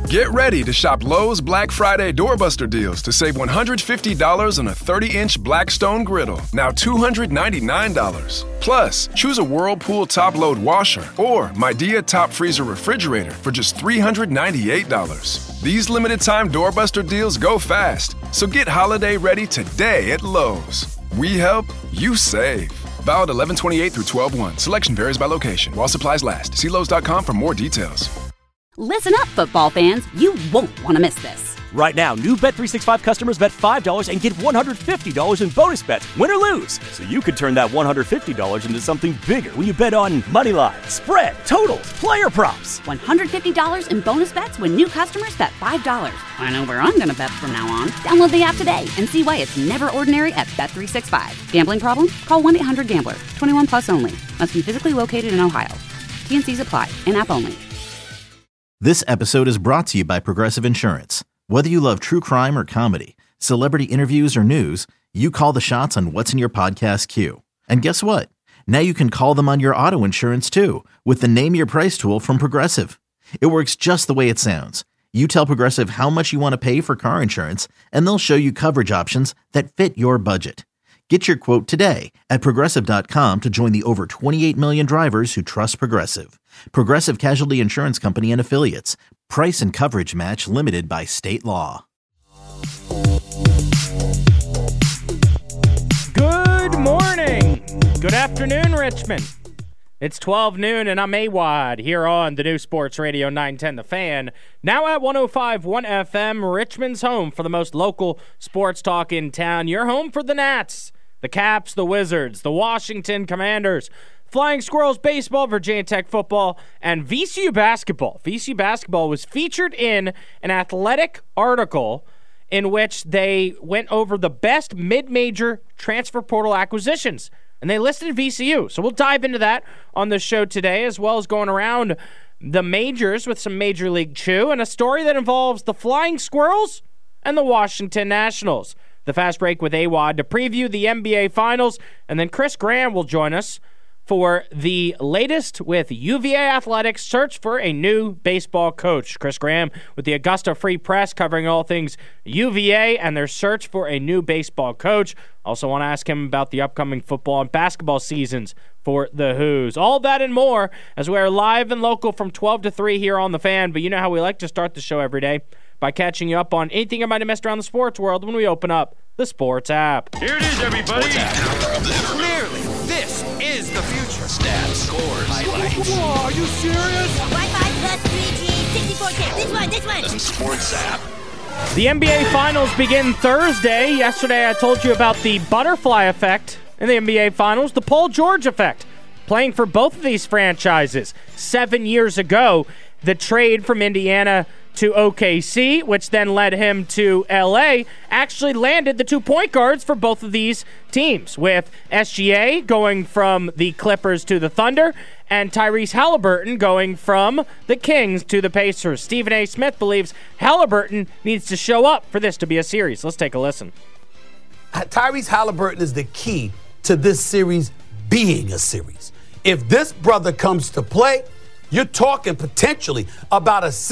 Get ready to shop Lowe's Black Friday Doorbuster deals to save $150 on a 30-inch Blackstone griddle, now $299. Plus, choose a Whirlpool top-load washer or Midea top freezer refrigerator for just $398. These limited-time Doorbuster deals go fast, so get holiday ready today at Lowe's. We help, you save. Valid 11/28 through 12/1. Selection varies by location. While supplies last. See Lowe's.com for more details. Listen up, football fans. You won't want to miss this. Right now, new Bet365 customers bet $5 and get $150 in bonus bets, win or lose. So you could turn that $150 into something bigger when you bet on money line, spread, totals, player props. $150 in bonus bets when new customers bet $5. I know where I'm going to bet from now on. Download the app today and see why it's never ordinary at Bet365. Gambling problem? Call 1-800-GAMBLER. 21 plus only. Must be physically located in Ohio. T&Cs apply. In-app only. This episode is brought to you by Progressive Insurance. Whether you love true crime or comedy, celebrity interviews or news, you call the shots on what's in your podcast queue. And guess what? Now you can call them on your auto insurance too with the Name Your Price tool from Progressive. It works just the way it sounds. You tell Progressive how much you want to pay for car insurance, and they'll show you coverage options that fit your budget. Get your quote today at Progressive.com to join the over 28 million drivers who trust Progressive. Progressive Casualty Insurance Company and Affiliates. Price and coverage match limited by state law. Good morning. Good afternoon, Richmond. It's 12 noon, and I'm AWOD here on the new Sports Radio 910 The Fan. Now at 105.1 FM, Richmond's home for the most local sports talk in town. Your home for the Nats, the Caps, the Wizards, the Washington Commanders, Flying Squirrels baseball, Virginia Tech football, and VCU basketball. VCU basketball was featured in an Athletic article in which they went over the best mid-major transfer portal acquisitions, and they listed VCU. So we'll dive into that on the show today, as well as going around the majors with some Major League Chew and a story that involves the Flying Squirrels and the Washington Nationals. The Fast Break with AWOD to preview the NBA Finals, and then Chris Graham will join us for the latest with UVA Athletics' search for a new baseball coach. Chris Graham with the Augusta Free Press covering all things UVA and their search for a new baseball coach. Also want to ask him about the upcoming football and basketball seasons for the Hoos. All that and more as we are live and local from 12 to 3 here on The Fan. But you know how we like to start the show every day, by catching you up on anything you might have missed around the sports world when we open up the Sports app. Here it is, everybody. Clearly, this is the future. Stats, scores, highlights. Whoa, are you serious? Wi-Fi plus 3G, 64K. This one. The Sports app. The NBA Finals begin Thursday. Yesterday I told you about the butterfly effect in the NBA Finals, the Paul George effect, playing for both of these franchises. 7 years ago, the trade from Indiana to OKC, which then led him to LA, actually landed the 2 point guards for both of these teams, with SGA going from the Clippers to the Thunder and Tyrese Halliburton going from the Kings to the Pacers. Stephen A. Smith believes Halliburton needs to show up for this to be a series. Let's take a listen. Tyrese Halliburton is the key to this series being a series. If this brother comes to play, you're talking potentially about a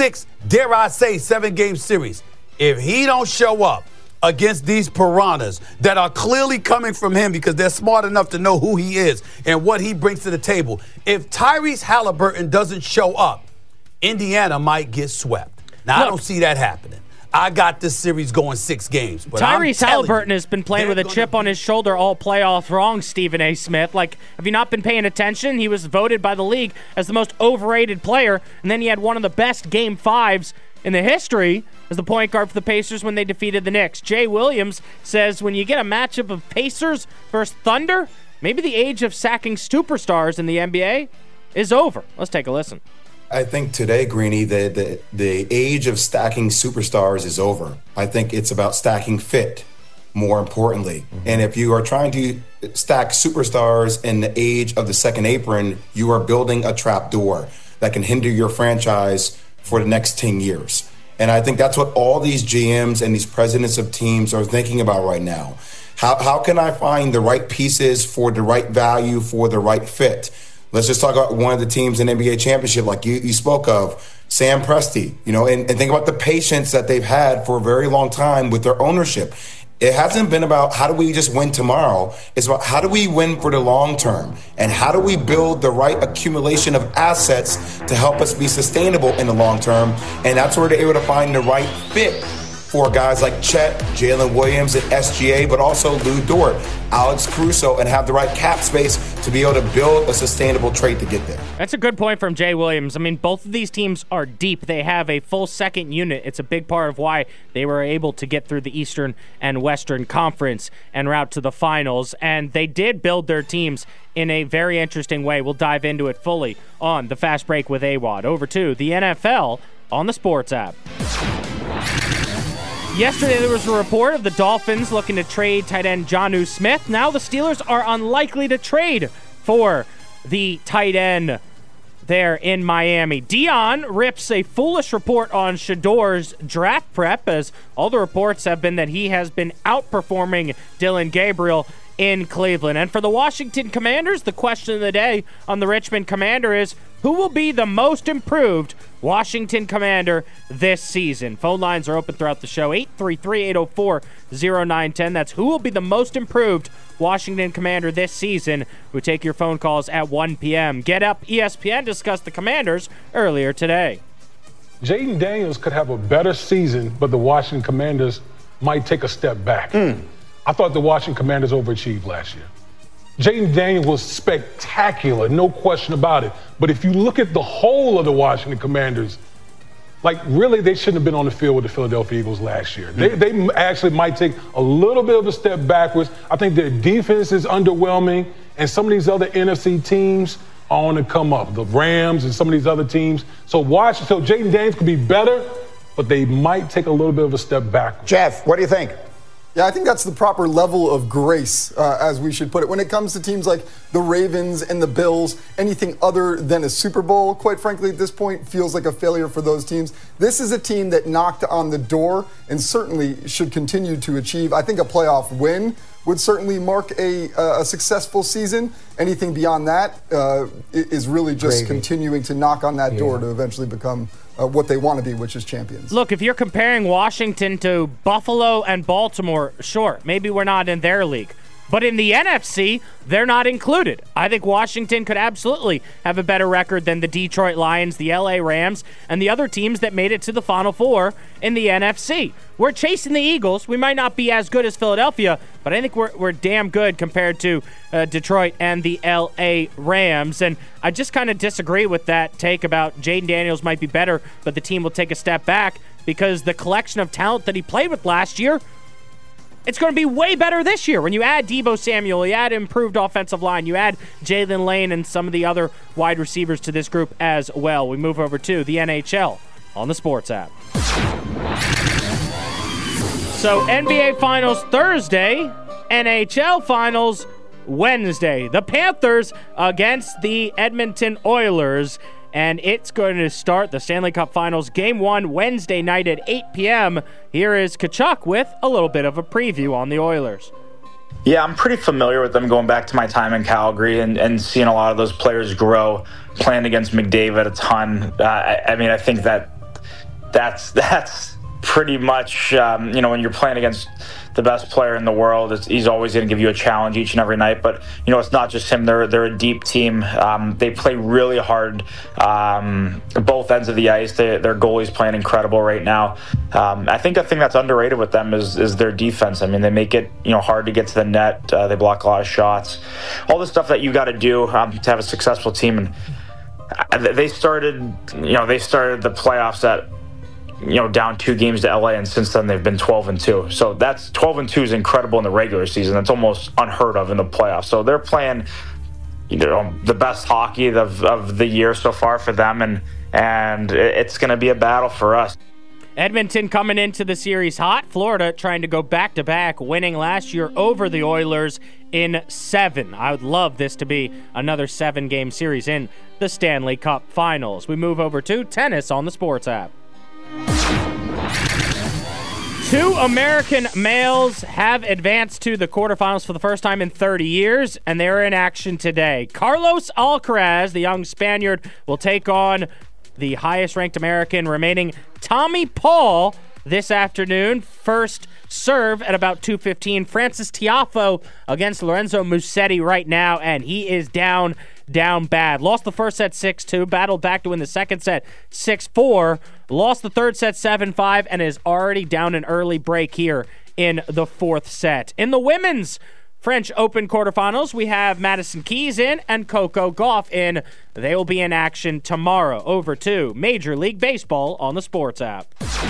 7-game series. If he don't show up against these piranhas that are clearly coming from him because they're smart enough to know who he is and what he brings to the table, if Tyrese Halliburton doesn't show up, Indiana might get swept. Now, I don't see that happening. I got this series going 6 games. But Tyrese Halliburton has been playing with a chip on his shoulder all playoff long, Stephen A. Smith. Like, have you not been paying attention? He was voted by the league as the most overrated player, and then he had one of the best Game 5s in the history as the point guard for the Pacers when they defeated the Knicks. Jay Williams says when you get a matchup of Pacers versus Thunder, maybe the age of sacking superstars in the NBA is over. Let's take a listen. I think today, Greeny, the age of stacking superstars is over. I think it's about stacking fit, more importantly. Mm-hmm. And if you are trying to stack superstars in the age of the second apron, you are building a trap door that can hinder your franchise for the next 10 years. And I think that's what all these GMs and these presidents of teams are thinking about right now. How can I find the right pieces for the right value for the right fit? Let's just talk about one of the teams in the NBA championship like you spoke of. Sam Presti, and think about the patience that they've had for a very long time with their ownership. It hasn't been about how do we just win tomorrow. It's about how do we win for the long term, and how do we build the right accumulation of assets to help us be sustainable in the long term. And that's where they're able to find the right fit for guys like Chet, Jalen Williams at SGA, but also Lou Dort, Alex Caruso, and have the right cap space to be able to build a sustainable trade to get there. That's a good point from Jay Williams. I mean, both of these teams are deep. They have a full second unit. It's a big part of why they were able to get through the Eastern and Western Conference and route to the finals. And they did build their teams in a very interesting way. We'll dive into it fully on the Fast Break with AWadd. Over to the NFL on the Sports app. Yesterday, there was a report of the Dolphins looking to trade tight end Jonnu Smith. Now the Steelers are unlikely to trade for the tight end there in Miami. Dion rips a foolish report on Shador's draft prep, as all the reports have been that he has been outperforming Dillon Gabriel in Cleveland. And for the Washington Commanders, the question of the day on the Richmond Commander is, who will be the most improved Washington Commander this season? Phone lines are open throughout the show. 833-804-0910. That's who will be the most improved Washington Commander this season. We take your phone calls at 1 p.m. Get Up ESPN discussed the Commanders earlier today. Jaden Daniels could have a better season, but the Washington Commanders might take a step back. I thought the Washington Commanders overachieved last year. Jaden Daniels was spectacular, no question about it. But if you look at the whole of the Washington Commanders, really they shouldn't have been on the field with the Philadelphia Eagles last year. They actually might take a little bit of a step backwards. I think their defense is underwhelming, and some of these other NFC teams are on the come up. The Rams and some of these other teams. So Jaden Daniels could be better, but they might take a little bit of a step backwards. Jeff, what do you think? Yeah, I think that's the proper level of grace, as we should put it. When it comes to teams like the Ravens and the Bills, anything other than a Super Bowl, quite frankly, at this point, feels like a failure for those teams. This is a team that knocked on the door and certainly should continue to achieve. I think a playoff win would certainly mark a successful season. Anything beyond that is really just continuing to knock on that door to eventually become what they want to be, which is champions. Look, if you're comparing Washington to Buffalo and Baltimore, sure, maybe we're not in their league. But in the NFC, they're not included. I think Washington could absolutely have a better record than the Detroit Lions, the LA Rams, and the other teams that made it to the Final Four in the NFC. We're chasing the Eagles. We might not be as good as Philadelphia, but I think we're damn good compared to Detroit and the LA Rams. And I just kind of disagree with that take about Jaden Daniels might be better, but the team will take a step back, because the collection of talent that he played with last year, it's going to be way better this year. When you add Deebo Samuel, you add improved offensive line, you add Jalen Lane and some of the other wide receivers to this group as well. We move over to the NHL on the Sports app. So NBA Finals Thursday, NHL Finals Wednesday. The Panthers against the Edmonton Oilers. And it's going to start the Stanley Cup Finals Game 1 Wednesday night at 8 p.m. Here is Kachuk with a little bit of a preview on the Oilers. Yeah, I'm pretty familiar with them going back to my time in Calgary and seeing a lot of those players grow, playing against McDavid a ton. I think that's pretty much, when you're playing against the best player in the world, he's always going to give you a challenge each and every night. But, it's not just him. They're a deep team. They play really hard, both ends of the ice. Their goalie's playing incredible right now. I think a thing that's underrated with them is their defense. I mean, they make it, hard to get to the net. They block a lot of shots. All the stuff that you got to do to have a successful team. And they started the playoffs at, down 2 games to LA, and since then they've been 12-2. So that's 12-2 is incredible in the regular season. That's almost unheard of in the playoffs. So they're playing, the best hockey of the year so far for them, and it's going to be a battle for us. Edmonton coming into the series hot. Florida trying to go back-to-back, winning last year over the Oilers in 7. I would love this to be another 7-game series in the Stanley Cup Finals. We move over to tennis on the Sports app. 2 American males have advanced to the quarterfinals for the first time in 30 years, and they're in action today. Carlos Alcaraz, the young Spaniard, will take on the highest-ranked American remaining, Tommy Paul, this afternoon. First serve at about 2:15. Francis Tiafoe against Lorenzo Musetti right now, and he is down bad. Lost the first set 6-2, battled back to win the second set 6-4, lost the third set 7-5, and is already down an early break here in the fourth set. In the women's French Open quarterfinals, we have Madison Keys in and Coco Gauff in. They will be in action tomorrow. Over to Major League Baseball on the Sports app.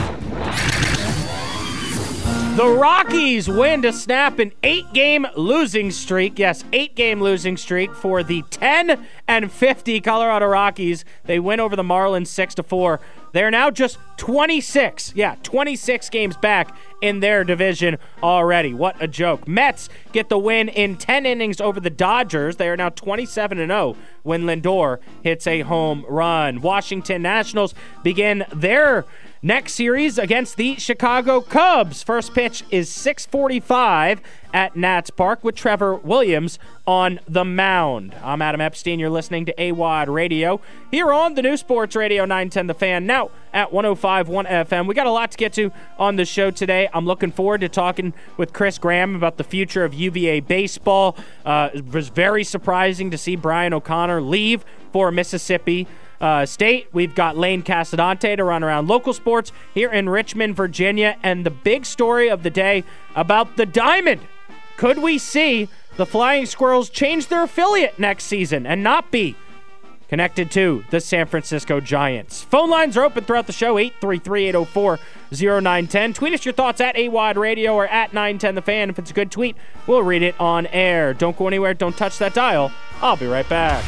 The Rockies win to snap an 8-game losing streak. Yes, 8-game losing streak for the 10-50 Colorado Rockies. They win over the Marlins 6-4. They're now just 26 games back in their division already. What a joke. Mets get the win in 10 innings over the Dodgers. They are now 27-0 when Lindor hits a home run. Washington Nationals begin their next series against the Chicago Cubs. First pitch is 6:45 at Nats Park with Trevor Williams on the mound. I'm Adam Epstein. You're listening to AWOD Radio here on the new Sports Radio 910 The Fan, now at 105.1 FM. We got a lot to get to on the show today. I'm looking forward to talking with Chris Graham about the future of UVA baseball. It was very surprising to see Brian O'Connor leave for Mississippi State. We've got Lane Casadante to run around local sports here in Richmond, Virginia, and the big story of the day about the Diamond. Could we see the Flying Squirrels change their affiliate next season and not be connected to the San Francisco Giants? Phone lines are open throughout the show, 833-804-0910. Tweet us your thoughts at AWOD Radio or at 910 The Fan. If it's a good tweet, we'll read it on air. Don't go anywhere. Don't touch that dial. I'll be right back.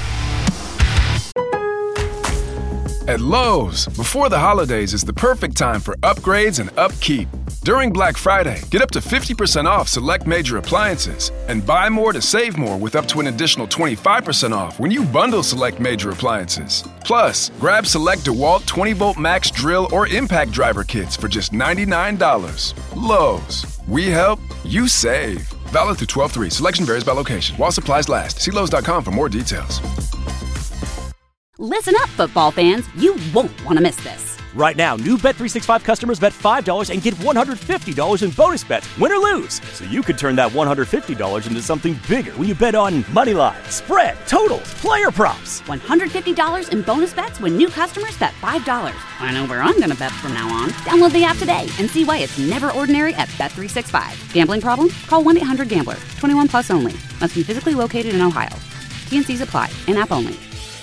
At Lowe's, before the holidays is the perfect time for upgrades and upkeep. During Black Friday, get up to 50% off select major appliances and buy more to save more with up to an additional 25% off when you bundle select major appliances. Plus, grab select DeWalt 20-volt max drill or impact driver kits for just $99. Lowe's, we help, you save. Valid through 12/3. Selection varies by location. While supplies last. See Lowe's.com for more details. Listen up, football fans. You won't want to miss this. Right now, new Bet365 customers bet $5 and get $150 in bonus bets, win or lose. So you could turn that $150 into something bigger when you bet on money line, spread, totals, player props. $150 in bonus bets when new customers bet $5. I know where I'm going to bet from now on. Download the app today and see why it's never ordinary at Bet365. Gambling problem? Call 1-800-GAMBLER. 21 plus only. Must be physically located in Ohio. T&Cs apply. In-app only.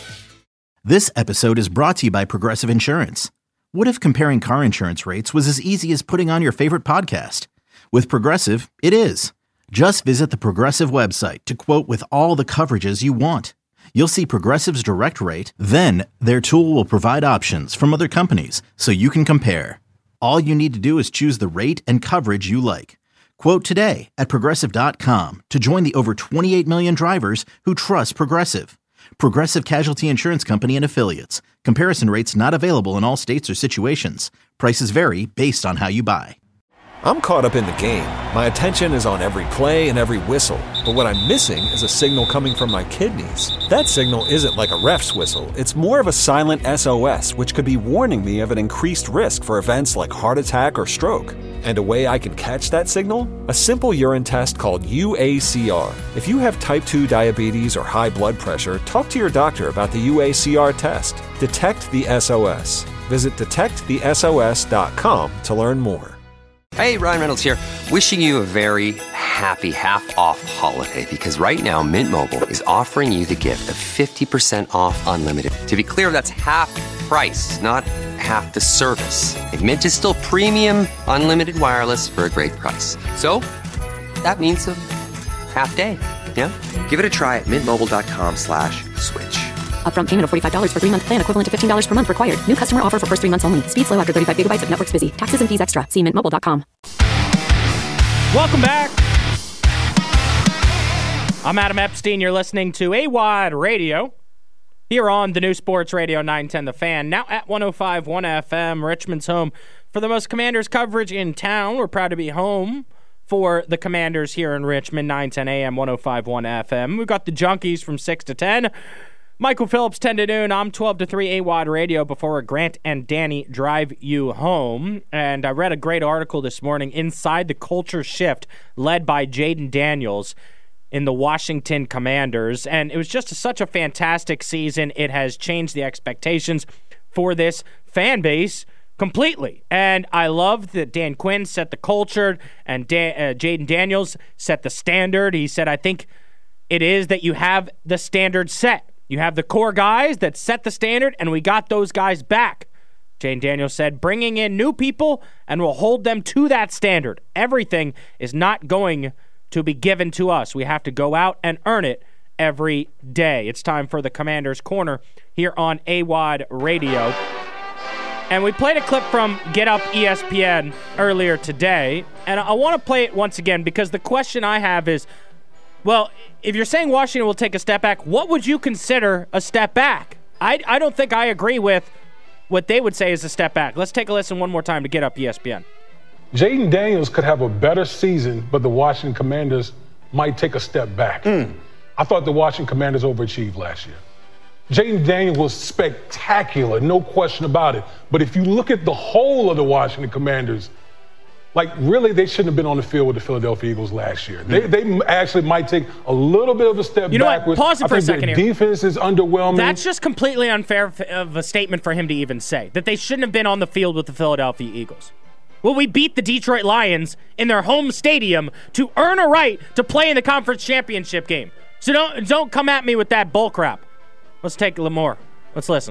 This episode is brought to you by Progressive Insurance. What if comparing car insurance rates was as easy as putting on your favorite podcast? With Progressive, it is. Just visit the Progressive website to quote with all the coverages you want. You'll see Progressive's direct rate, then their tool will provide options from other companies so you can compare. All you need to do is choose the rate and coverage you like. Quote today at Progressive.com to join the over 28 million drivers who trust Progressive. Progressive Casualty Insurance Company and Affiliates. Comparison rates not available in all states or situations. Prices vary based on how you buy. I'm caught up in the game. My attention is on every play and every whistle. But what I'm missing is a signal coming from my kidneys. That signal isn't like a ref's whistle. It's more of a silent SOS, which could be warning me of an increased risk for events like heart attack or stroke. And a way I can catch that signal? A simple urine test called UACR. If you have type 2 diabetes or high blood pressure, talk to your doctor about the UACR test. Detect the SOS. Visit detectthesos.com to learn more. Hey, Ryan Reynolds here, wishing you a very happy half-off holiday, because right now Mint Mobile is offering you the gift of 50% off unlimited. To be clear, that's half price, not half the service. And Mint is still premium unlimited wireless for a great price. So that means a half day, yeah? Give it a try at mintmobile.com/switch. Upfront payment of $45 for 3-month plan, equivalent to $15 per month required. New customer offer for first 3 months only. Speed slow after 35 gigabytes if network's busy. Taxes and fees extra. See mintmobile.com. Welcome back. I'm Adam Epstein. You're listening to AWOD Radio here on the new Sports Radio 910 The Fan, now at 105.1 FM, Richmond's home for the most Commanders coverage in town. We're proud to be home for the Commanders here in Richmond, 910 AM, 105.1 FM. We've got the Junkies from 6 to 10. Michael Phillips, 10 to noon. I'm 12 to 3 AWOD Radio before Grant and Danny drive you home. And I read a great article this morning, Inside the Culture Shift, led by Jayden Daniels in the Washington Commanders. And it was just such a fantastic season. It has changed the expectations for this fan base completely. And I love that Dan Quinn set the culture and Jayden Daniels set the standard. He said, I think it is that you have the standard set. You have the core guys that set the standard, and we got those guys back. Jayden Daniels said, bringing in new people, and we'll hold them to that standard. Everything is not going to be given to us. We have to go out and earn it every day. It's time for the Commander's Corner here on AWOD Radio. And we played a clip from Get Up ESPN earlier today, and I want to play it once again because the question I have is, well, if you're saying Washington will take a step back, what would you consider a step back? I don't think I agree with what they would say is a step back. Let's take a listen one more time to Get Up ESPN. Jayden Daniels could have a better season, but the Washington Commanders might take a step back. I thought the Washington Commanders overachieved last year. Jayden Daniels was spectacular, no question about it. But if you look at the whole of the Washington Commanders, like, really, they shouldn't have been on the field with the Philadelphia Eagles last year. They actually might take a little bit of a step backwards. Pause it for a second here. Defense is underwhelming. That's just completely unfair of a statement for him to even say, that they shouldn't have been on the field with the Philadelphia Eagles. Well, we beat the Detroit Lions in their home stadium to earn a right to play in the conference championship game. So don't come at me with that bull crap. Let's take a little more. Let's listen.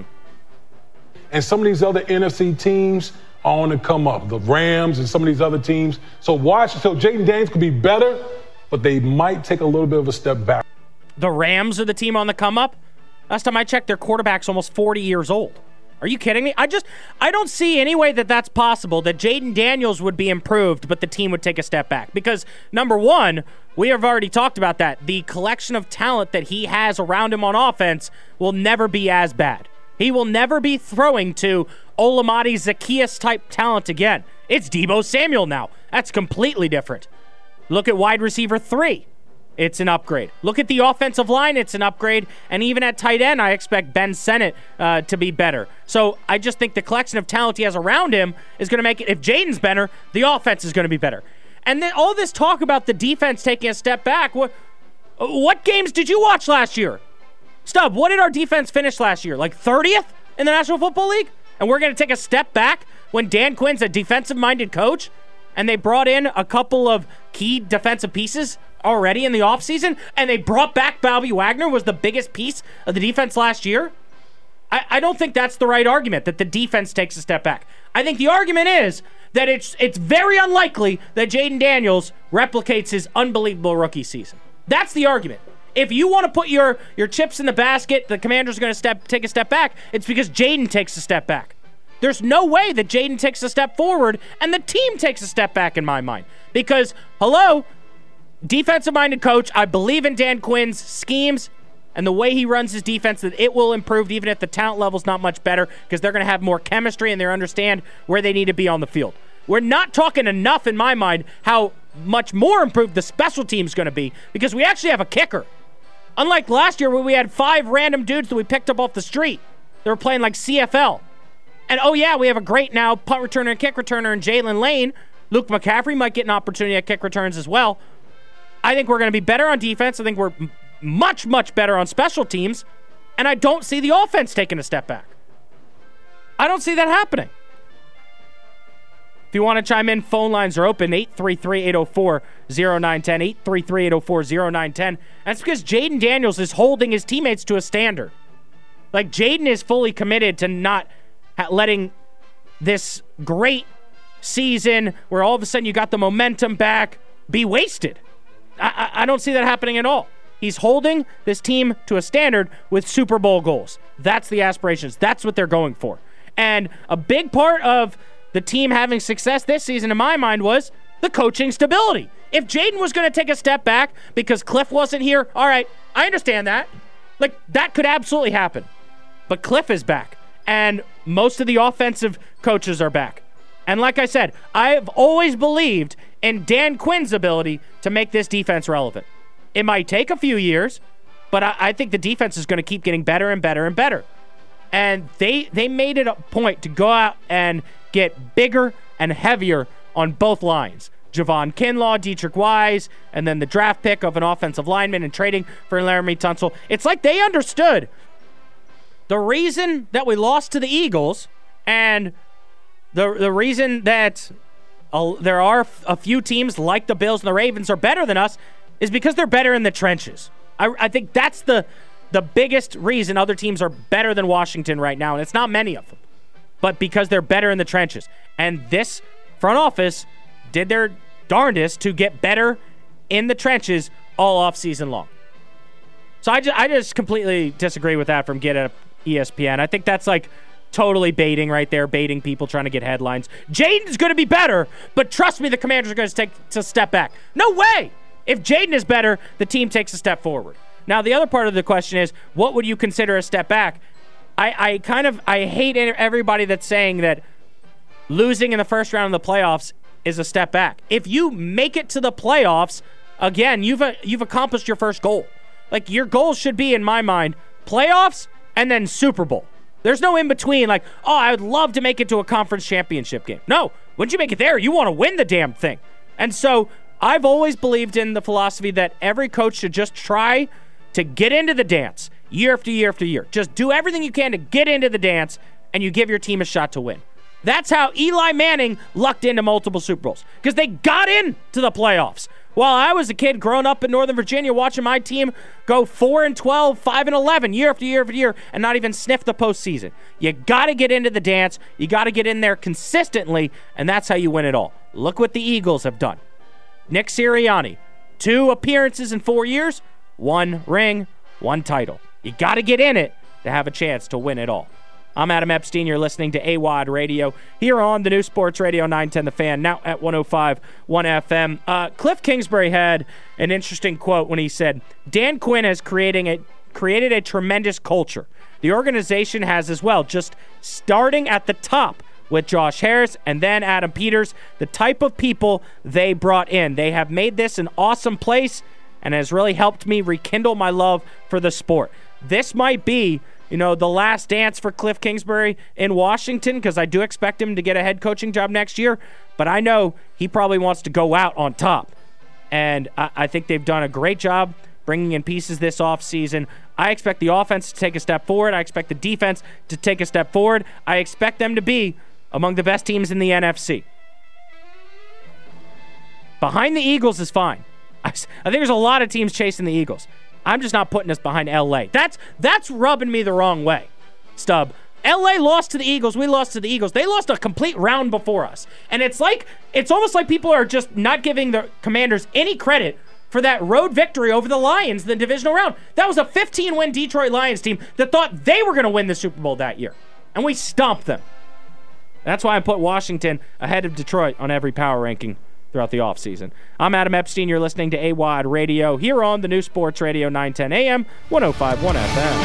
And some of these other NFC teams are on the come up. The Rams and some of these other teams. So Jayden Daniels could be better, but they might take a little bit of a step back. The Rams are the team on the come up? Last time I checked, their quarterback's almost 40 years old. Are you kidding me? I don't see any way that that's possible, that Jayden Daniels would be improved, but the team would take a step back. Because, number one, we have already talked about that. The collection of talent that he has around him on offense will never be as bad. He will never be throwing to Olamide Zaccheaus-type talent again. It's Deebo Samuel now. That's completely different. Look at wide receiver 3. It's an upgrade. Look at the offensive line. It's an upgrade. And even at tight end, I expect Ben Sennett to be better. So I just think the collection of talent he has around him is going to make it, if Jayden's better, the offense is going to be better. And then all this talk about the defense taking a step back, what games did you watch last year? Stub, what did our defense finish last year? Like 30th in the National Football League? And we're going to take a step back when Dan Quinn's a defensive-minded coach and they brought in a couple of key defensive pieces already in the offseason, and they brought back Bobby Wagner, was the biggest piece of the defense last year? I don't think that's the right argument, that the defense takes a step back. I think the argument is that it's very unlikely that Jayden Daniels replicates his unbelievable rookie season. That's the argument. If you want to put your chips in the basket, the Commanders are going to take a step back, it's because Jayden takes a step back. There's no way that Jayden takes a step forward and the team takes a step back in my mind. Because, defensive-minded coach, I believe in Dan Quinn's schemes and the way he runs his defense, that it will improve even if the talent level's not much better, because they're going to have more chemistry and they understand where they need to be on the field. We're not talking enough, in my mind, how much more improved the special team's going to be, because we actually have a kicker. Unlike last year where we had 5 random dudes that we picked up off the street. They were playing like CFL. And we have a great now punt returner and kick returner in Jalen Lane. Luke McCaffrey might get an opportunity at kick returns as well. I think we're going to be better on defense. I think we're much, much better on special teams. And I don't see the offense taking a step back. I don't see that happening. If you want to chime in, phone lines are open, 833-804-0910, 833-804-0910. That's because Jayden Daniels is holding his teammates to a standard. Like, Jayden is fully committed to not letting this great season where all of a sudden you got the momentum back be wasted. I don't see that happening at all. He's holding this team to a standard with Super Bowl goals. That's the aspirations. That's what they're going for. And a big part of the team having success this season, in my mind, was the coaching stability. If Jayden was going to take a step back because Cliff wasn't here, all right, I understand that. Like, that could absolutely happen. But Cliff is back, and most of the offensive coaches are back. And like I said, I've always believed in Dan Quinn's ability to make this defense relevant. It might take a few years, But I think the defense is going to keep getting better and better and better. And they made it a point to go out and get bigger and heavier on both lines. Javon Kinlaw, Dietrich Wise, and then the draft pick of an offensive lineman and trading for Laramie Tunsil. It's like they understood the reason that we lost to the Eagles and the reason that there are a few teams like the Bills and the Ravens are better than us is because they're better in the trenches. I think that's the biggest reason other teams are better than Washington right now, and it's not many of them, but because they're better in the trenches. And this front office did their darndest to get better in the trenches all off season long. So I just completely disagree with that from Get Up ESPN. I think that's like totally baiting right there, baiting people trying to get headlines. Jaden's going to be better, but trust me, the Commanders are going to take a step back. No way! If Jaden is better, the team takes a step forward. Now, the other part of the question is, what would you consider a step back? I hate everybody that's saying that losing in the first round of the playoffs is a step back. If you make it to the playoffs, again, you've accomplished your first goal. Like, your goal should be, in my mind, playoffs and then Super Bowl. There's no in between, like, oh, I would love to make it to a conference championship game. No, once you make it there, you want to win the damn thing. And so I've always believed in the philosophy that every coach should just try to get into the dance year after year after year. Just do everything you can to get into the dance, and you give your team a shot to win. That's how Eli Manning lucked into multiple Super Bowls, because they got into the playoffs. While I was a kid growing up in Northern Virginia watching my team go 4-12, 5-11 year after year after year and not even sniff the postseason. You got to get into the dance. You got to get in there consistently, and that's how you win it all. Look what the Eagles have done. Nick Sirianni, 2 appearances in 4 years, 1 ring, 1 title. You got to get in it to have a chance to win it all. I'm Adam Epstein. You're listening to AWOD Radio here on the new Sports Radio 910 The Fan, now at 105.1 FM. Cliff Kingsbury had an interesting quote when he said, Dan Quinn has created a tremendous culture. The organization has as well, just starting at the top with Josh Harris and then Adam Peters, the type of people they brought in. They have made this an awesome place and has really helped me rekindle my love for the sport. This might be, the last dance for Cliff Kingsbury in Washington, because I do expect him to get a head coaching job next year, but I know he probably wants to go out on top. And I think they've done a great job bringing in pieces this offseason. I expect the offense to take a step forward. I expect the defense to take a step forward. I expect them to be among the best teams in the NFC. Behind the Eagles is fine. I think there's a lot of teams chasing the Eagles. I'm just not putting us behind L.A. That's rubbing me the wrong way, Stub. L.A. lost to the Eagles. We lost to the Eagles. They lost a complete round before us. And it's almost like people are just not giving the Commanders any credit for that road victory over the Lions in the divisional round. That was a 15-win Detroit Lions team that thought they were going to win the Super Bowl that year. And we stomped them. That's why I put Washington ahead of Detroit on every power ranking throughout the offseason. I'm Adam Epstein. You're listening to AWOD Radio here on the new Sports Radio 910 AM, 105.1 FM.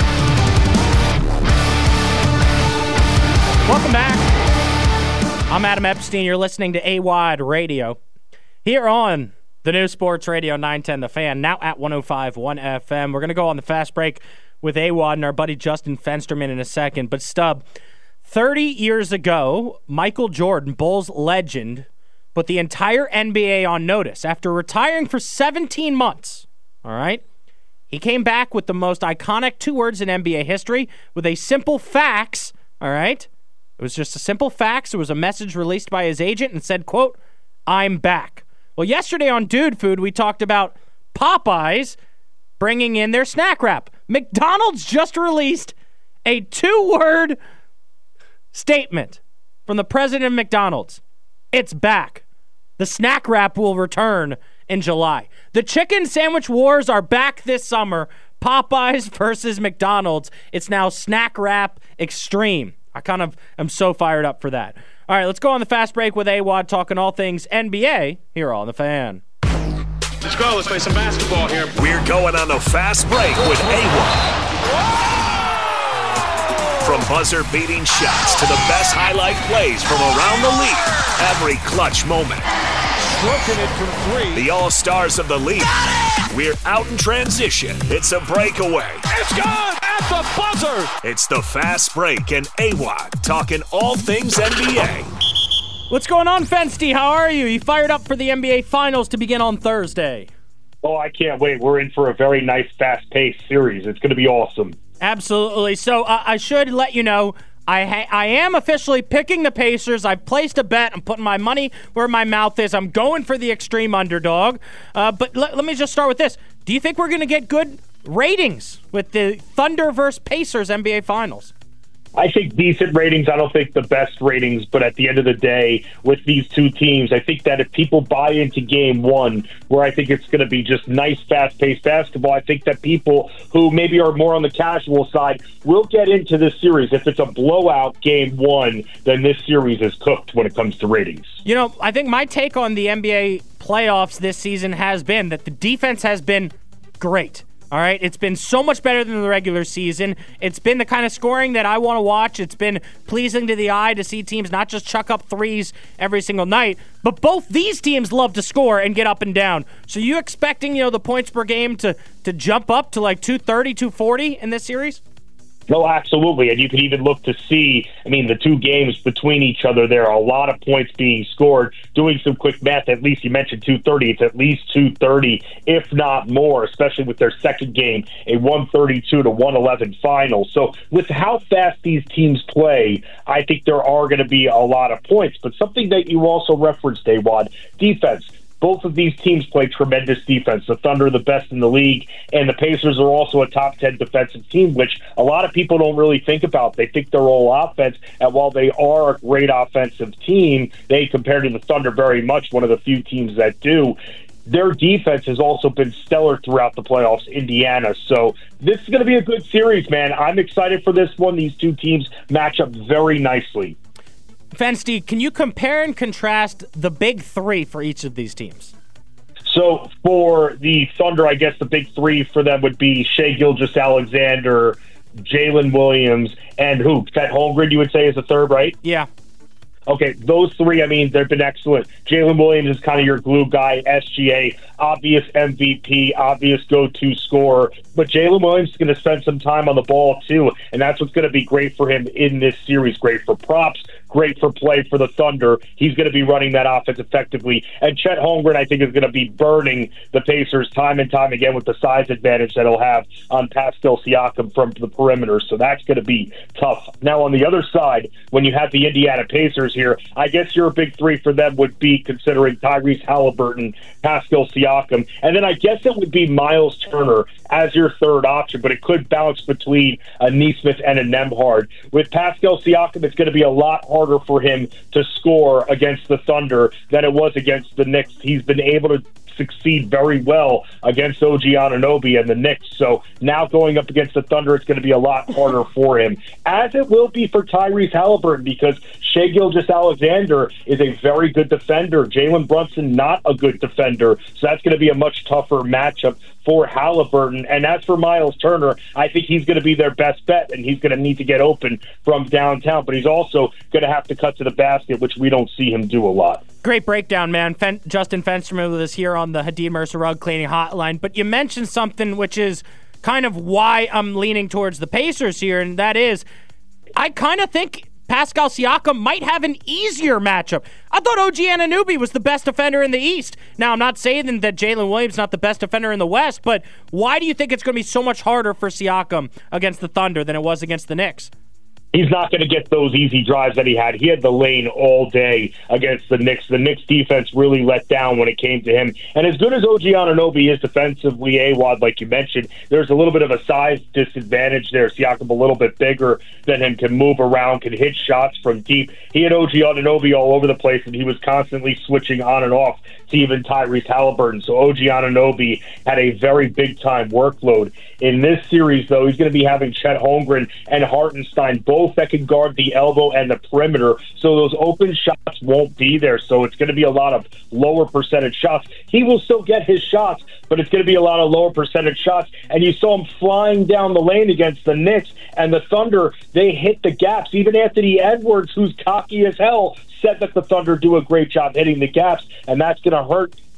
Welcome back. I'm Adam Epstein. You're listening to AWOD Radio here on the new Sports Radio 910 The Fan, now at 105.1 FM. We're going to go on the fast break with AWOD and our buddy Justin Fensterman in a second. But Stub, 30 years ago, Michael Jordan, Bulls legend, put the entire NBA on notice after retiring for 17 months. All right? He came back with the most iconic 2 words in NBA history with a simple fax. All right? It was just a simple fax. It was a message released by his agent and said, quote, "I'm back." Well, yesterday on Dude Food, we talked about Popeyes bringing in their snack wrap. McDonald's just released a 2-word statement from the president of McDonald's. It's back. The snack wrap will return in July. The chicken sandwich wars are back this summer. Popeyes versus McDonald's. It's now snack wrap extreme. I kind of am so fired up for that. All right, let's go on the fast break with AWOD talking all things NBA here on The Fan. Let's go. Let's play some basketball here. We're going on the fast break with AWOD. From buzzer-beating shots to the best highlight plays from around the league, every clutch moment. Working it from 3. The all-stars of the league We're out in transition. It's a breakaway. It's good at the buzzer. It's the Fast Break and AWOD talking all things NBA. What's going on, Fensty? How are you? You fired up for the NBA Finals to begin on Thursday. Oh, I can't wait. We're in for a very nice, fast-paced series. It's going to be awesome. Absolutely. So I should let you know, I am officially picking the Pacers. I've placed a bet. I'm putting my money where my mouth is. I'm going for the extreme underdog. But let me just start with this. Do you think we're going to get good ratings with the Thunder versus Pacers NBA Finals? I think decent ratings. I don't think the best ratings, but at the end of the day, with these two teams, I think that if people buy into game one, where I think it's going to be just nice, fast-paced basketball, I think that people who maybe are more on the casual side will get into this series. If it's a blowout game one, then this series is cooked when it comes to ratings. You know, I think my take on the NBA playoffs this season has been that the defense has been great. All right, it's been so much better than the regular season. It's been the kind of scoring that I want to watch. It's been pleasing to the eye to see teams not just chuck up threes every single night, but both these teams love to score and get up and down. So you expecting, the points per game to jump up to like 230, 240 in this series? No, absolutely. And you can even look to see, the two games between each other, there are a lot of points being scored. Doing some quick math, at least you mentioned 230. It's at least 230, if not more, especially with their second game, a 132 to 111 final. So with how fast these teams play, I think there are going to be a lot of points. But something that you also referenced, AWOD, defense. Both of these teams play tremendous defense. The Thunder are the best in the league, and the Pacers are also a top 10 defensive team, which a lot of people don't really think about. They think they're all offense, and while they are a great offensive team, they, compared to the Thunder, very much one of the few teams that do. Their defense has also been stellar throughout the playoffs, Indiana. So this is going to be a good series, man. I'm excited for this one. These two teams match up very nicely. Fensty, can you compare and contrast the big three for each of these teams? So for the Thunder, I guess the big three for them would be Shai Gilgeous-Alexander, Jalen Williams, and who? Chet Holmgren, you would say, is the third, right? Yeah. Okay, those three, they've been excellent. Jalen Williams is kind of your glue guy, SGA, obvious MVP, obvious go-to scorer. But Jalen Williams is going to spend some time on the ball, too, and that's what's going to be great for him in this series. Great for props, great for play for the Thunder. He's going to be running that offense effectively. And Chet Holmgren, I think, is going to be burning the Pacers time and time again with the size advantage that he'll have on Pascal Siakam from the perimeter. So that's going to be tough. Now, on the other side, when you have the Indiana Pacers here, I guess your big three for them would be considering Tyrese Halliburton, Pascal Siakam, and then I guess it would be Miles Turner as your third option, but it could bounce between a Nesmith and a Nembhard. With Pascal Siakam, it's going to be a lot harder for him to score against the Thunder than it was against the Knicks. He's been able to succeed very well against OG Anunoby and the Knicks. So now going up against the Thunder, it's going to be a lot harder for him, as it will be for Tyrese Halliburton, because Shai Gilgeous-Alexander is a very good defender. Jalen Brunson, not a good defender. So that's going to be a much tougher matchup for Halliburton. And as for Miles Turner, I think he's going to be their best bet, and he's going to need to get open from downtown. But he's also going to have to cut to the basket, which we don't see him do a lot. Great breakdown, man. Justin Fensterman with us here on the Hadid Mercer Rug Cleaning Hotline. But you mentioned something which is kind of why I'm leaning towards the Pacers here, and that is I kind of think Pascal Siakam might have an easier matchup. I thought OG Anunoby was the best defender in the East. Now, I'm not saying that Jalen Williams is not the best defender in the West, but why do you think it's going to be so much harder for Siakam against the Thunder than it was against the Knicks? He's not going to get those easy drives that he had. He had the lane all day against the Knicks. The Knicks defense really let down when it came to him. And as good as OG Anunoby is defensively, AWOD, like you mentioned, there's a little bit of a size disadvantage there. Siakam a little bit bigger than him, can move around, can hit shots from deep. He had OG Anunoby all over the place, and he was constantly switching on and off to even Tyrese Halliburton. So OG Anunoby had a very big-time workload. In this series, though, he's going to be having Chet Holmgren and Hartenstein both that can guard the elbow and the perimeter, so those open shots won't be there. So it's going to be a lot of lower percentage shots. He will still get his shots, but it's going to be a lot of lower percentage shots. And you saw him flying down the lane against the Knicks, and the Thunder, they hit the gaps. Even Anthony Edwards, who's cocky as hell, said that the Thunder do a great job hitting the gaps, and that's going to hurt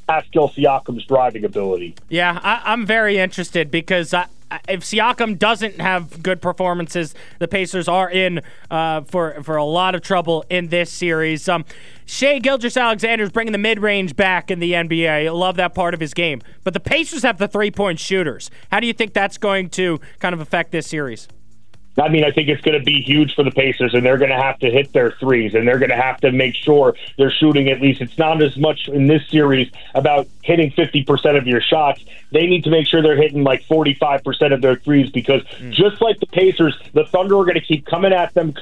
Pascal Siakam's driving ability. Yeah, I'm very interested because if Siakam doesn't have good performances, the Pacers are in for a lot of trouble in this series. Shai Gilgeous-Alexander's bringing the mid-range back in the NBA. I love that part of his game. But the Pacers have the three-point shooters. How do you think that's going to kind of affect this series? I mean, I think it's going to be huge for the Pacers, and they're going to have to hit their threes, and they're going to have to make sure they're shooting at least. It's not as much in this series about hitting 50% of your shots. They need to make sure they're hitting like 45% of their threes because just like the Pacers, the Thunder are going to keep coming at them.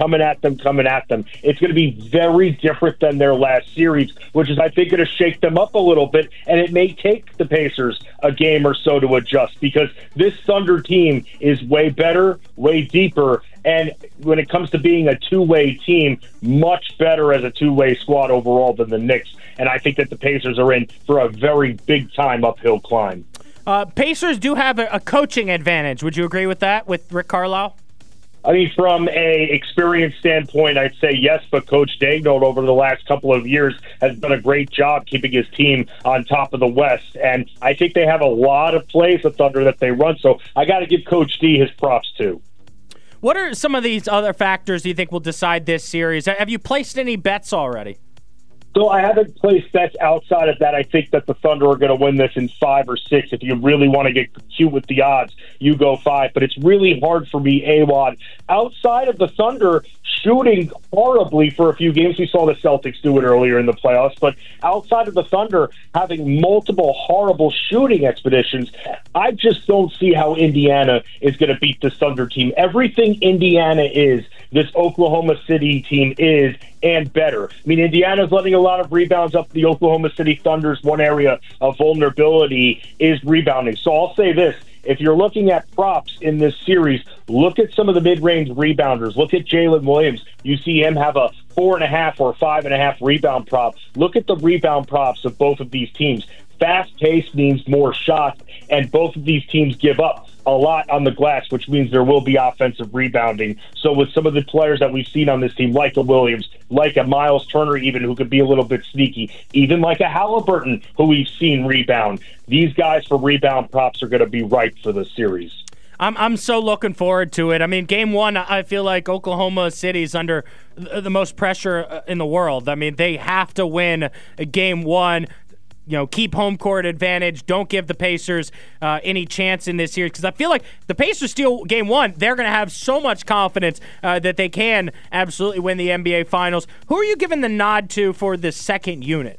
It's going to be very different than their last series, which is, I think, going to shake them up a little bit, and it may take the Pacers a game or so to adjust because this Thunder team is way better, way deeper, and when it comes to being a two-way team, much better as a two-way squad overall than the Knicks. And I think that the Pacers are in for a very big-time uphill climb. Pacers do have a coaching advantage. Would you agree with that, with Rick Carlisle? I mean, from a experience standpoint, I'd say yes, but Coach Daigneault over the last couple of years has done a great job keeping his team on top of the West. And I think they have a lot of plays with Thunder that they run, so I got to give Coach D his props, too. What are some of these other factors you think will decide this series? Have you placed any bets already? So I haven't placed bets outside of that. I think that the Thunder are going to win this in 5 or 6. If you really want to get cute with the odds, you go 5. But it's really hard for me, AWOD. Outside of the Thunder shooting horribly for a few games, we saw the Celtics do it earlier in the playoffs, but outside of the Thunder having multiple horrible shooting expeditions, I just don't see how Indiana is going to beat this Thunder team. Everything Indiana is, this Oklahoma City team is, and better. I mean, Indiana's letting a lot of rebounds up. The Oklahoma City Thunder's one area of vulnerability is rebounding. So I'll say this. If you're looking at props in this series, look at some of the mid-range rebounders. Look at Jalen Williams. You see him have a 4.5 or 5.5 rebound prop. Look at the rebound props of both of these teams. Fast pace means more shots, and both of these teams give up a lot on the glass, which means there will be offensive rebounding. So with some of the players that we've seen on this team, like a Williams, like a Miles Turner even, who could be a little bit sneaky, even like a Halliburton, who we've seen rebound, these guys for rebound props are going to be right for the series. I'm so looking forward to it. I mean, game one, I feel like Oklahoma City's under the most pressure in the world. I mean, they have to win game one. You know, keep home court advantage. Don't give the Pacers any chance in this series because I feel like the Pacers steal game one. They're going to have so much confidence that they can absolutely win the NBA Finals. Who are you giving the nod to for the second unit?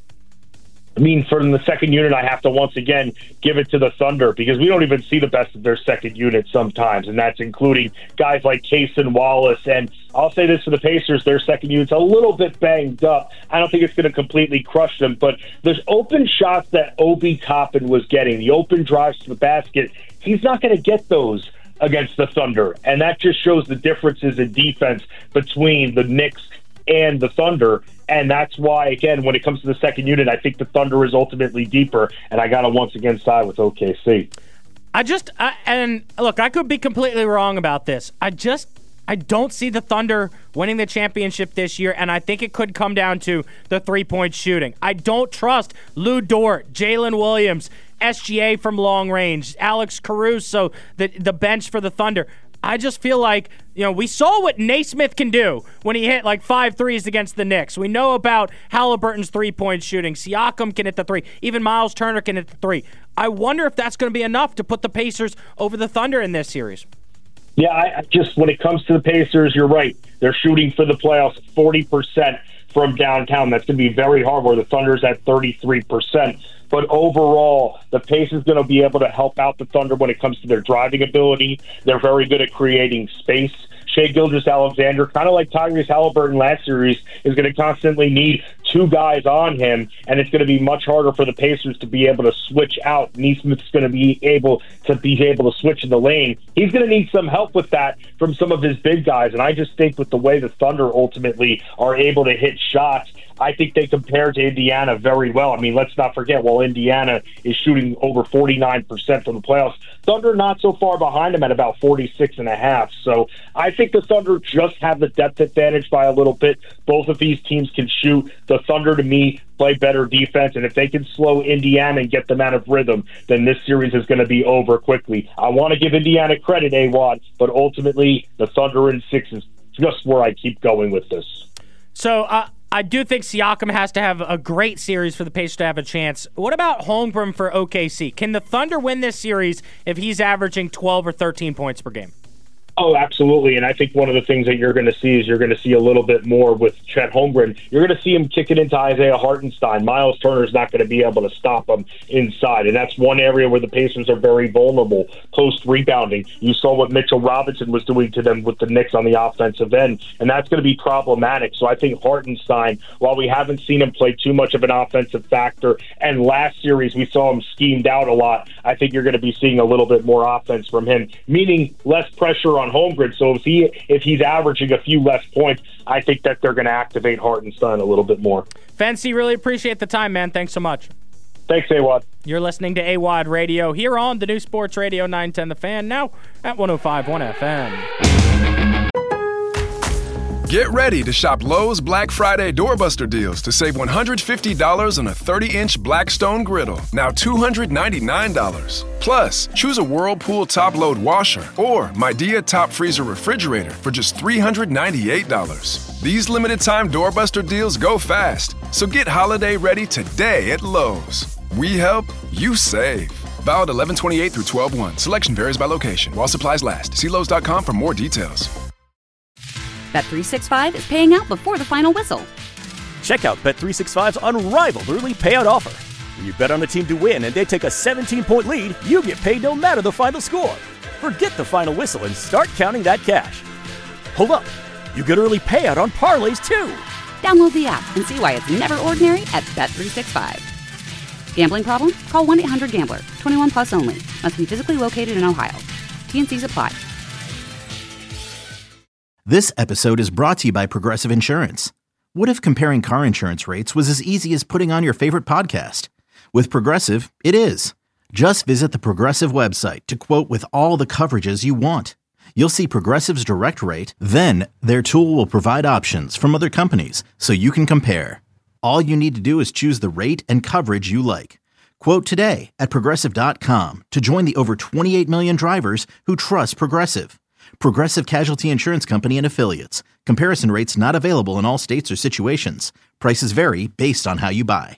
I mean, from the second unit, I have to once again give it to the Thunder because we don't even see the best of their second unit sometimes, and that's including guys like Cason Wallace. And I'll say this for the Pacers, their second unit's a little bit banged up. I don't think it's going to completely crush them, but there's open shots that Obi Toppin was getting, the open drives to the basket. He's not going to get those against the Thunder, and that just shows the differences in defense between the Knicks and the Thunder. And that's why, again, when it comes to the second unit, I think the Thunder is ultimately deeper, and I got to once again side with OKC. And look, I could be completely wrong about this. I don't see the Thunder winning the championship this year, and I think it could come down to the three-point shooting. I don't trust Lou Dort, Jalen Williams, SGA from long range, Alex Caruso, the bench for the Thunder. I just feel like, we saw what Naismith can do when he hit like 5 threes against the Knicks. We know about Halliburton's three-point shooting. Siakam can hit the 3. Even Miles Turner can hit the 3. I wonder if that's going to be enough to put the Pacers over the Thunder in this series. Yeah, when it comes to the Pacers, you're right. They're shooting for the playoffs 40% from downtown. That's going to be very hard, where the Thunder's at 33%. But overall, the Pacers is going to be able to help out the Thunder when it comes to their driving ability. They're very good at creating space. Shai Gilgeous-Alexander, kind of like Tyrese Halliburton last series, is going to constantly need 2 guys on him, and it's going to be much harder for the Pacers to be able to switch out. Naismith's going to be able to switch in the lane. He's going to need some help with that from some of his big guys, and I just think with the way the Thunder ultimately are able to hit shots, I think they compare to Indiana very well. I mean, let's not forget, while Indiana is shooting over 49% from the playoffs, Thunder not so far behind them at about 46.5%. So I think the Thunder just have the depth advantage by a little bit. Both of these teams can shoot. The Thunder, to me, play better defense, and if they can slow Indiana and get them out of rhythm, then this series is going to be over quickly. I want to give Indiana credit, A-Wad, but ultimately the Thunder in 6 is just where I keep going with this. So I do think Siakam has to have a great series for the Pacers to have a chance. What about Holmgren for OKC? Can the Thunder win this series if he's averaging 12 or 13 points per game? Oh, absolutely. And I think one of the things that you're going to see is you're going to see a little bit more with Chet Holmgren. You're going to see him kick it into Isaiah Hartenstein. Miles Turner's not going to be able to stop him inside. And that's one area where the Pacers are very vulnerable, post-rebounding. You saw what Mitchell Robinson was doing to them with the Knicks on the offensive end, and that's going to be problematic. So I think Hartenstein, while we haven't seen him play too much of an offensive factor, and last series we saw him schemed out a lot, I think you're going to be seeing a little bit more offense from him, meaning less pressure on Holmgren. So if he's averaging a few less points, I think that they're going to activate Hartenstein a little bit more. Fancy, really appreciate the time, man. Thanks so much. Thanks, AWOD. You're listening to AWOD Radio here on the new Sports Radio 910 The Fan, now at 105.1 FM. Get ready to shop Lowe's Black Friday Doorbuster deals to save $150 on a 30-inch Blackstone griddle, now $299. Plus, choose a Whirlpool top-load washer or Midea top freezer refrigerator for just $398. These limited-time Doorbuster deals go fast, so get holiday ready today at Lowe's. We help, you save. Valid 11/28 through 12/1. Selection varies by location. While supplies last. See Lowe's.com for more details. Bet365 is paying out before the final whistle. Check out Bet365's unrivaled early payout offer. When you bet on a team to win and they take a 17-point lead, you get paid no matter the final score. Forget the final whistle and start counting that cash. Hold up. You get early payout on parlays, too. Download the app and see why it's never ordinary at Bet365. Gambling problem? Call 1-800-GAMBLER. 21 plus only. Must be physically located in Ohio. T&Cs apply. This episode is brought to you by Progressive Insurance. What if comparing car insurance rates was as easy as putting on your favorite podcast? With Progressive, it is. Just visit the Progressive website to quote with all the coverages you want. You'll see Progressive's direct rate, then their tool will provide options from other companies so you can compare. All you need to do is choose the rate and coverage you like. Quote today at Progressive.com to join the over 28 million drivers who trust Progressive. Progressive Casualty Insurance Company and Affiliates. Comparison rates not available in all states or situations. Prices vary based on how you buy.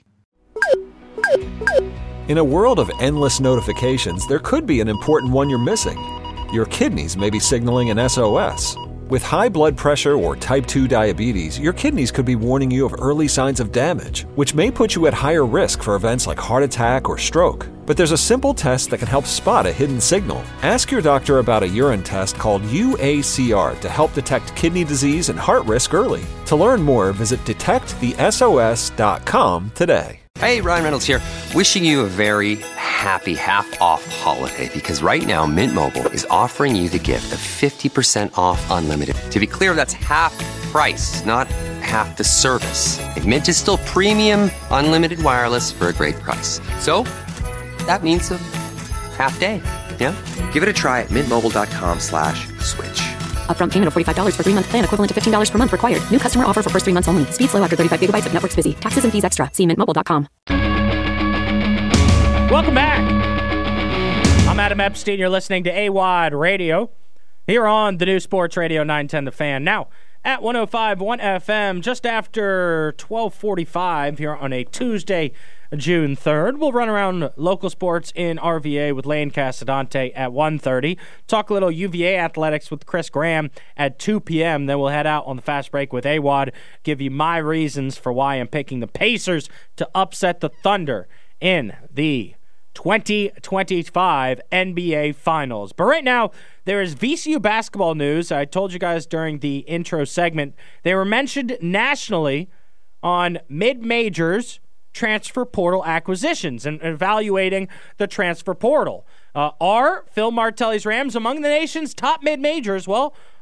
In a world of endless notifications, there could be an important one you're missing. Your kidneys may be signaling an SOS. With high blood pressure or type 2 diabetes, your kidneys could be warning you of early signs of damage, which may put you at higher risk for events like heart attack or stroke. But there's a simple test that can help spot a hidden signal. Ask your doctor about a urine test called UACR to help detect kidney disease and heart risk early. To learn more, visit detectthesos.com today. Hey, Ryan Reynolds here, wishing you a very happy half-off holiday, because right now Mint Mobile is offering you the gift of 50% off unlimited. To be clear, that's half price, not half the service. And Mint is still premium unlimited wireless for a great price. So that means a half day, yeah? Give it a try at mintmobile.com/switch. Upfront payment of $45 for 3-month plan, equivalent to $15 per month required. New customer offer for first 3 months only. Speed slow after 35 gigabytes if network's busy. Taxes and fees extra. See mintmobile.com. Welcome back. I'm Adam Epstein. You're listening to AWOD Radio here on the new Sports Radio 910 The Fan. Now at 105.1 FM, just after 12:45 here on a Tuesday, June 3rd. We'll run around local sports in RVA with Lane Casadante at 1:30. Talk a little UVA athletics with Chris Graham at 2 p.m. Then we'll head out on the fast break with AWOD, give you my reasons for why I'm picking the Pacers to upset the Thunder in the 2025 NBA Finals. But right now, there is VCU basketball news. I told you guys during the intro segment, they were mentioned nationally on mid-majors transfer portal acquisitions and evaluating the transfer portal. Are Phil Martelli's Rams among the nation's top mid-majors? Well,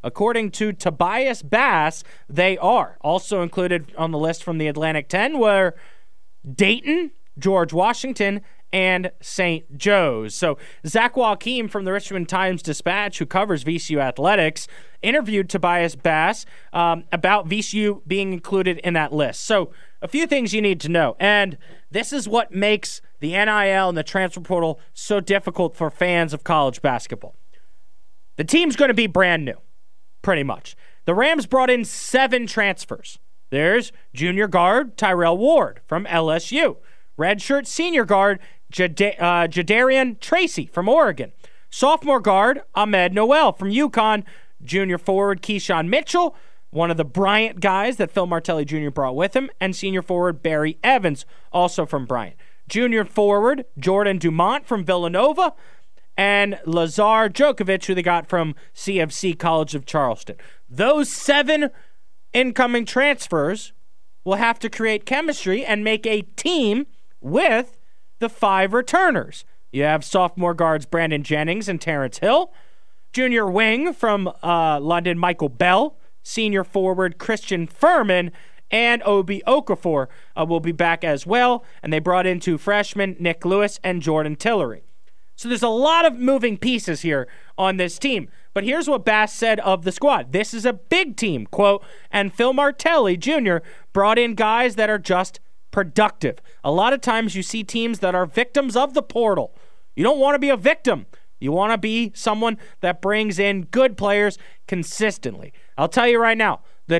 According to Tobias Bass, they are. Also included on the list from the Atlantic 10 were Dayton, George Washington, and St. Joe's. So Zach Joachim from the Richmond Times-Dispatch, who covers VCU athletics, interviewed Tobias Bass about VCU being included in that list. So a few things you need to know. And this is what makes the NIL and the transfer portal so difficult for fans of college basketball. The team's going to be brand new, pretty much. The Rams brought in 7 transfers. There's junior guard Tyrell Ward from LSU. Redshirt senior guard Jadarian Tracy from Oregon. Sophomore guard Ahmed Noel from UConn. Junior forward Keyshawn Mitchell, one of the Bryant guys that Phil Martelli Jr. brought with him. And senior forward Barry Evans, also from Bryant. Junior forward Jordan Dumont from Villanova. And Lazar Djokovic, who they got from CFC College of Charleston. Those 7 incoming transfers will have to create chemistry and make a team with the 5 returners. You have sophomore guards Brandon Jennings and Terrence Hill. Junior wing from London, Michael Bell. Senior forward Christian Furman. And Obi Okafor will be back as well. And they brought in 2 freshmen, Nick Lewis and Jordan Tillery. So there's a lot of moving pieces here on this team. But here's what Bass said of the squad. This is a big team, quote, and Phil Martelli Jr. brought in guys that are just productive. A lot of times you see teams that are victims of the portal. You don't want to be a victim. You want to be someone that brings in good players consistently. I'll tell you right now, the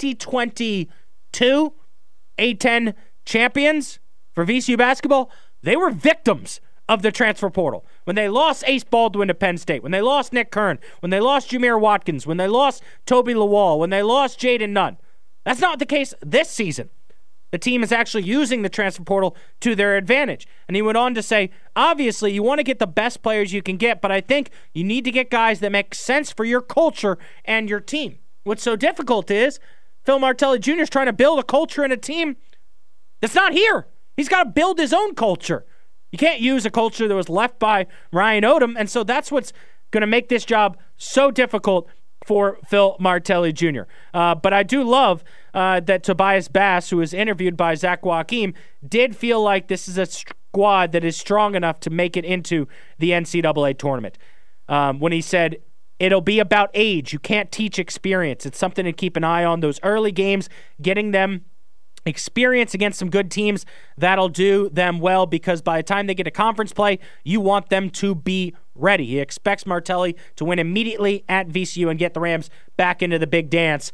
2022 A-10 champions for VCU basketball, they were victims of the transfer portal. When they lost Ace Baldwin to Penn State, when they lost Nick Kern, when they lost Jameer Watkins, when they lost Toby Lawal, when they lost Jaden Nunn. That's not the case this season. The team is actually using the transfer portal to their advantage. And he went on to say, obviously, you want to get the best players you can get, but I think you need to get guys that make sense for your culture and your team. What's so difficult is Phil Martelli Jr. is trying to build a culture and a team that's not here. He's got to build his own culture. You can't use a culture that was left by Ryan Odom, and so that's what's going to make this job so difficult for Phil Martelli Jr. But I do love that Tobias Bass, who was interviewed by Zach Joachim, did feel like this is a squad that is strong enough to make it into the NCAA tournament. When he said, it'll be about age. You can't teach experience. It's something to keep an eye on. Those early games, getting them experience against some good teams, that'll do them well because by the time they get to conference play, you want them to be ready. He expects Martelli to win immediately at VCU and get the Rams back into the big dance.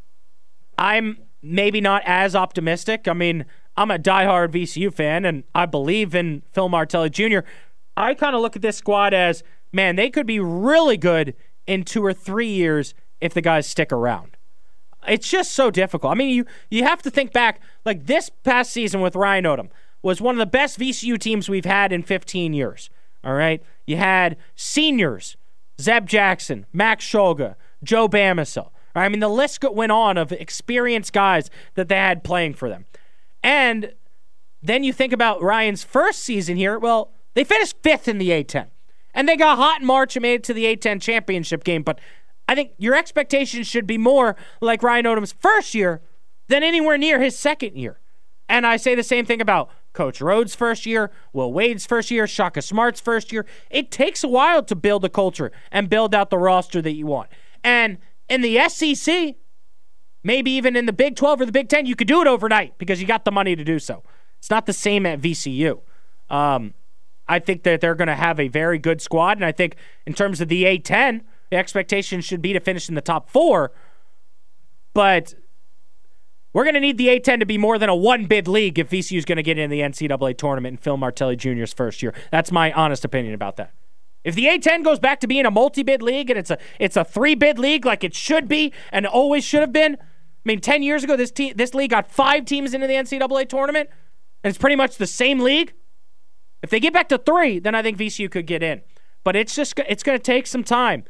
I'm maybe not as optimistic. I mean, I'm a diehard VCU fan, and I believe in Phil Martelli Jr. I kind of look at this squad as, man, they could be really good in 2 or 3 years if the guys stick around. It's just so difficult. I mean, you have to think back, like this past season with Ryan Odom was one of the best VCU teams we've had in 15 years. All right? You had seniors, Zeb Jackson, Max Shulga, Joe Bamisile. I mean, the list went on of experienced guys that they had playing for them. And then you think about Ryan's first season here. Well, they finished 5th in the A-10. And they got hot in March and made it to the A-10 championship game. But I think your expectations should be more like Ryan Odom's first year than anywhere near his second year. And I say the same thing about Coach Rhodes' first year, Will Wade's first year, Shaka Smart's first year. It takes a while to build a culture and build out the roster that you want. And in the SEC, maybe even in the Big 12 or the Big 10, you could do it overnight because you got the money to do so. It's not the same at VCU. I think that they're going to have a very good squad, and I think in terms of the A-10, the expectation should be to finish in the top 4, but we're going to need the A-10 to be more than a one-bid league if VCU is going to get in the NCAA tournament in Phil Martelli Jr.'s first year. That's my honest opinion about that. If the A-10 goes back to being a multi-bid league and it's a 3-bid league like it should be and always should have been, I mean, 10 years ago this league got 5 teams into the NCAA tournament, and it's pretty much the same league. If they get back to 3, then I think VCU could get in. But it's going to take some time.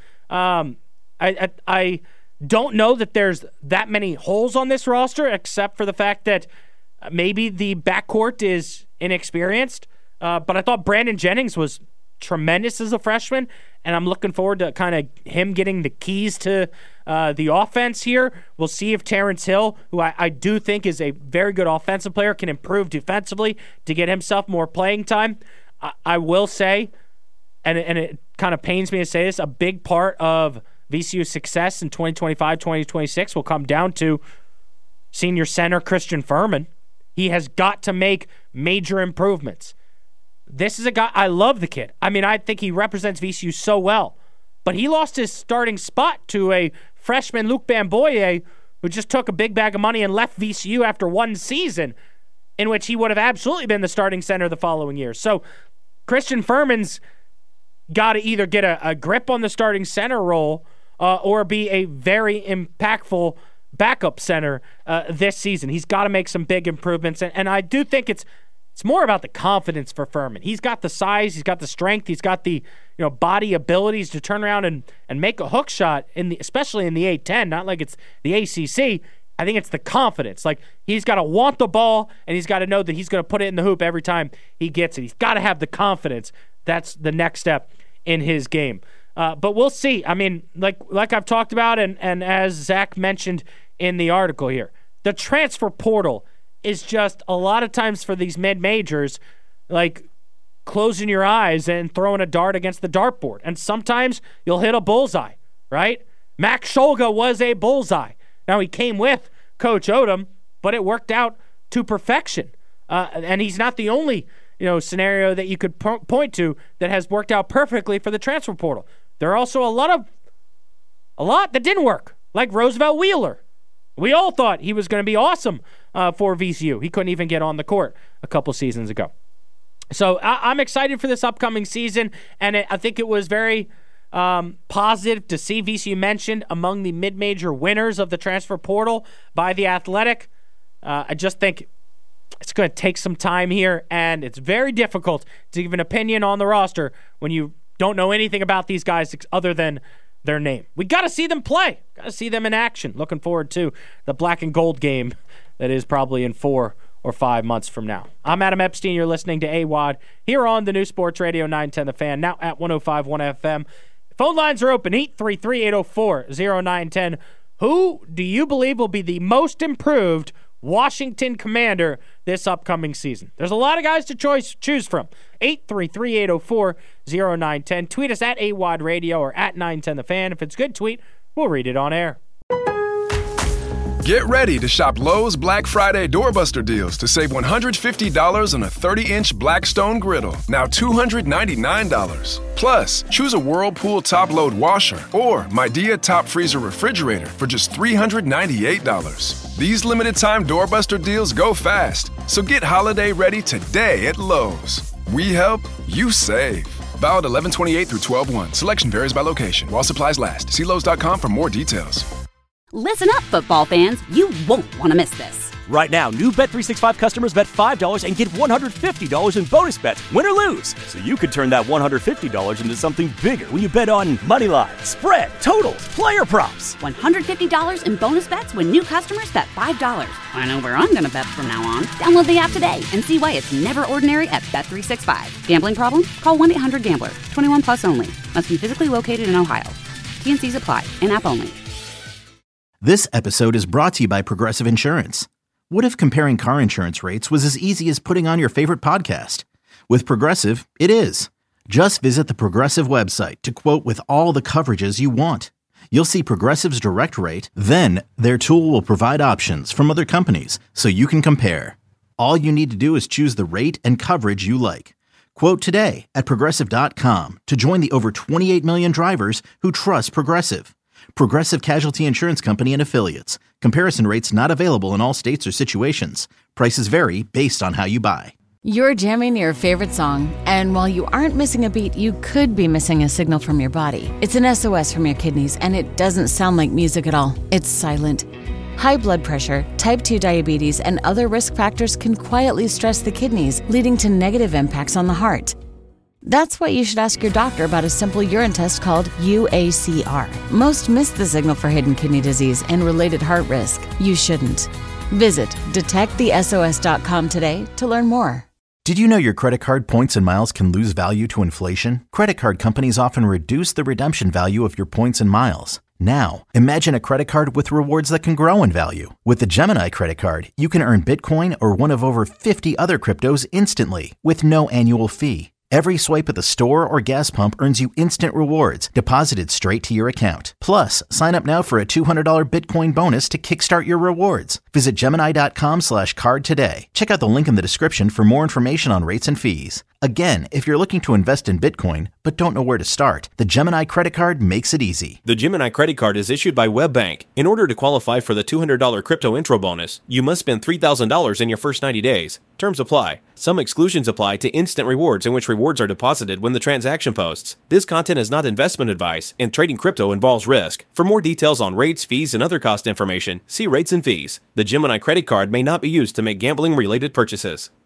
I don't know that there's that many holes on this roster, except for the fact that maybe the backcourt is inexperienced. But I thought Brandon Jennings was tremendous as a freshman, and I'm looking forward to kind of him getting the keys to the offense here. We'll see if Terrence Hill, who I do think is a very good offensive player, can improve defensively to get himself more playing time. I will say, and it kind of pains me to say this, a big part of VCU's success in 2025-2026 will come down to senior center Christian Furman. He has got to make major improvements. This is a guy, I love the kid. I mean, I think he represents VCU so well. But he lost his starting spot to a freshman, Luke Bamboye, who just took a big bag of money and left VCU after one season, in which he would have absolutely been the starting center the following year. So Christian Furman's got to either get a grip on the starting center role or be a very impactful backup center this season. He's got to make some big improvements, and I do think it's more about the confidence for Furman. He's got the size, he's got the strength, he's got the body abilities to turn around and make a hook shot, especially in the A-10, not like it's the ACC. I think it's the confidence. Like, he's got to want the ball, and he's got to know that he's going to put it in the hoop every time he gets it. He's got to have the confidence. That's the next step in his game. But we'll see. I mean, like I've talked about, and as Zach mentioned in the article here, the transfer portal is just a lot of times for these mid-majors, like closing your eyes and throwing a dart against the dartboard. And sometimes you'll hit a bullseye, right? Max Scholga was a bullseye. Now, he came with Coach Odom, but it worked out to perfection. And he's not the only scenario that you could point to that has worked out perfectly for the transfer portal. There are also a lot that didn't work, like Roosevelt Wheeler. We all thought he was going to be awesome for VCU. He couldn't even get on the court a couple seasons ago. So I'm excited for this upcoming season, and I think it was very positive to see VCU mentioned among the mid-major winners of the transfer portal by The Athletic. I just think it's going to take some time here, and it's very difficult to give an opinion on the roster when you don't know anything about these guys other than their name. We got to see them play. Got to see them in action. Looking forward to the black and gold game that is probably in 4 or 5 months from now. I'm Adam Epstein. You're listening to AWOD here on the new Sports Radio 910 The Fan, now at 105.1 FM. Phone lines are open, 833-804-0910. Who do you believe will be the most improved Washington Commander this upcoming season? There's a lot of guys to choose from. 833-804-0910. Tweet us at AWOD Radio or at 910 The Fan. If it's a good tweet, we'll read it on air. Get ready to shop Lowe's Black Friday Doorbuster deals to save $150 on a 30-inch Blackstone griddle, now $299. Plus, choose a Whirlpool top-load washer or Midea top freezer refrigerator for just $398. These limited-time Doorbuster deals go fast, so get holiday ready today at Lowe's. We help, you save. Valid 11/28 through 12/1. Selection varies by location. While supplies last. See Lowe's.com for more details. Listen up, football fans. You won't want to miss this. Right now, new Bet365 customers bet $5 and get $150 in bonus bets, win or lose. So you could turn that $150 into something bigger when you bet on moneyline, spread, totals, player props. $150 in bonus bets when new customers bet $5. I know where I'm going to bet from now on. Download the app today and see why it's never ordinary at Bet365. Gambling problem? Call 1-800-GAMBLER. 21 plus only. Must be physically located in Ohio. T&Cs apply. In-app only. This episode is brought to you by Progressive Insurance. What if comparing car insurance rates was as easy as putting on your favorite podcast? With Progressive, it is. Just visit the Progressive website to quote with all the coverages you want. You'll see Progressive's direct rate, then their tool will provide options from other companies so you can compare. All you need to do is choose the rate and coverage you like. Quote today at Progressive.com to join the over 28 million drivers who trust Progressive. Progressive Casualty Insurance Company and Affiliates. Comparison rates not available in all states or situations. Prices vary based on how you buy. You're jamming your favorite song, and while you aren't missing a beat, you could be missing a signal from your body. It's an SOS from your kidneys, and it doesn't sound like music at all. It's silent. High blood pressure, type 2 diabetes, and other risk factors can quietly stress the kidneys, leading to negative impacts on the heart. That's why you should ask your doctor about a simple urine test called UACR. Most miss the signal for hidden kidney disease and related heart risk. You shouldn't. Visit detectthesos.com today to learn more. Did you know your credit card points and miles can lose value to inflation? Credit card companies often reduce the redemption value of your points and miles. Now, imagine a credit card with rewards that can grow in value. With the Gemini credit card, you can earn Bitcoin or one of over 50 other cryptos instantly with no annual fee. Every swipe at the store or gas pump earns you instant rewards deposited straight to your account. Plus, sign up now for a $200 Bitcoin bonus to kickstart your rewards. Visit Gemini.com/card today. Check out the link in the description for more information on rates and fees. Again, if you're looking to invest in Bitcoin but don't know where to start, the Gemini credit card makes it easy. The Gemini credit card is issued by WebBank. In order to qualify for the $200 crypto intro bonus, you must spend $3,000 in your first 90 days. Terms apply. Some exclusions apply to instant rewards, in which rewards are deposited when the transaction posts. This content is not investment advice, and trading crypto involves risk. For more details on rates, fees, and other cost information, see rates and fees. The Gemini credit card may not be used to make gambling-related purchases.